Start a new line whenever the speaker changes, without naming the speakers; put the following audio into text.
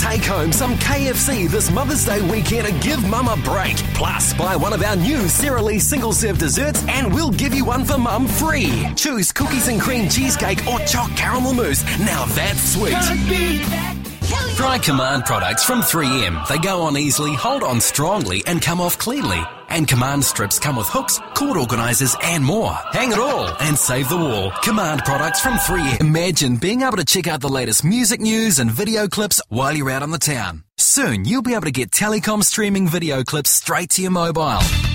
Take home some KFC this Mother's Day weekend and give Mum a break. Plus, buy one of our new Sara Lee single-serve desserts and we'll give you one for Mum free. Choose cookies and cream cheesecake or choc caramel mousse. Now that's sweet. Try Command products from 3M. They go on easily, hold on strongly, and come off cleanly. And Command strips come with hooks, cord organisers, and more. Hang it all and save the wall. Command products from 3M. Imagine being able to check out the latest music news and video clips while you're out on the town. Soon, you'll be able to get telecom streaming video clips straight to your mobile.